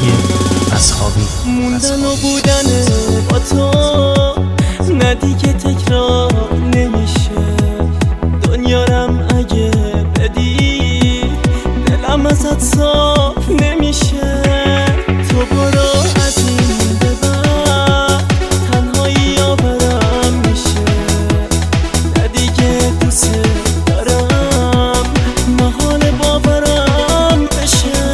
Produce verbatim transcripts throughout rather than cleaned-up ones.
موسیقی اصحابی. موندن و بودن با تو نه دیگه تکرار نمیشه. دنیارم اگه بدی دلم ازت صاف نمیشه. تو برو از این به بعد تنهایی آورم میشه. نه دیگه دوست دارم محال باورم بشه.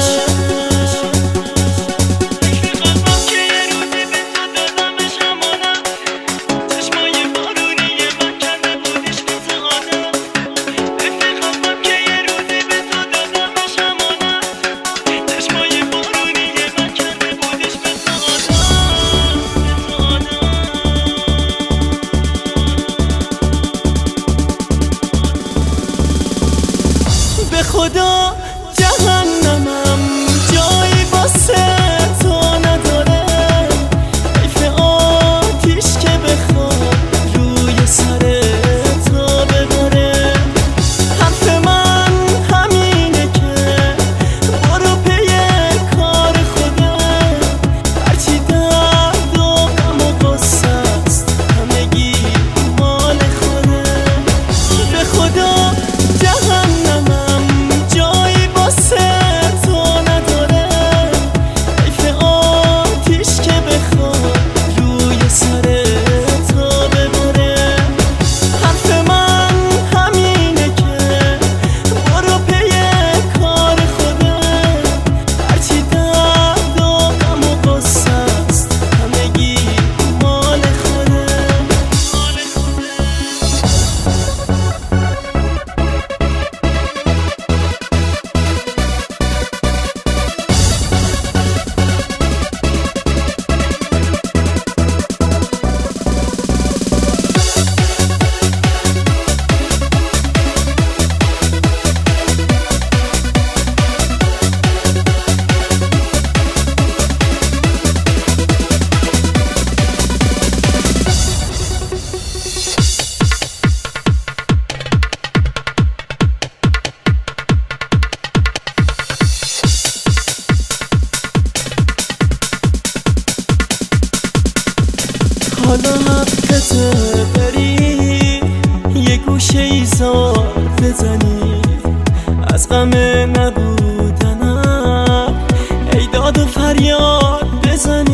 به خدا جهنمم جایی واسه تو نداره. حیف آتیش که بخواد روی سر تو بباره. حرف من همینه که برو پی کار خودت. هرچی درد و غم و غصه است همگی مال خودت. به خدا جهنمم حالا حقته بری یه گوشه ایزار بزنی. از غم نبودنم ای داد و فریاد بزنی.